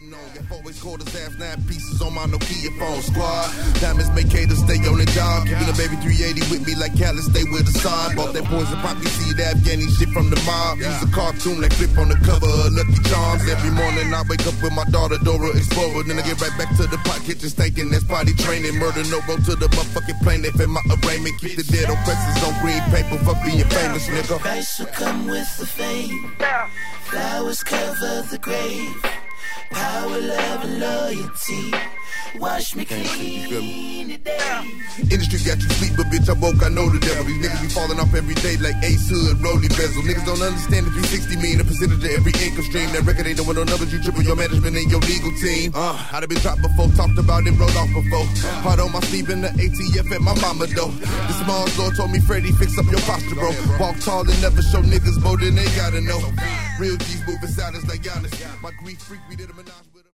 cheating on. Your always called his ass 9 pieces on my Nokia phone. Squad, diamonds make haters stay on the job. Keeping a baby 380 with me like Cali, stay with the side. Bought that poison poppy seed, Afghani shit from the mob. Use a cartoon like flip on the cover of Lucky Charms. Every morning I wake up with my daughter Dora Explorer. Then I get right back to the pot kitchen stinking. That's potty training. Murder no road to the motherfucking plane. They fit my arraignment. Keep the dead oppressors on green paper. Fuck being famous, nigga. Price will come with the fame. Flowers cover the grave. Power, love, and loyalty. Wash me clean today. Industry got you sleep, but bitch, I woke, I know the devil. These niggas be falling off every day like Ace Hood, Rolly Bezel. Niggas don't understand the 360 mean a percentage of every income stream. That record ain't doing no numbers, you triple your management and your legal team. I'd have been dropped before, talked about it, rolled off before. Hard on my sleeve in the ATF at my mama though. The small Lord told me, Freddie, fix up your posture, bro. Walk tall and never show niggas more than they gotta know. Real G's moving silence like Giannis. My grief freak, we did a menage with him.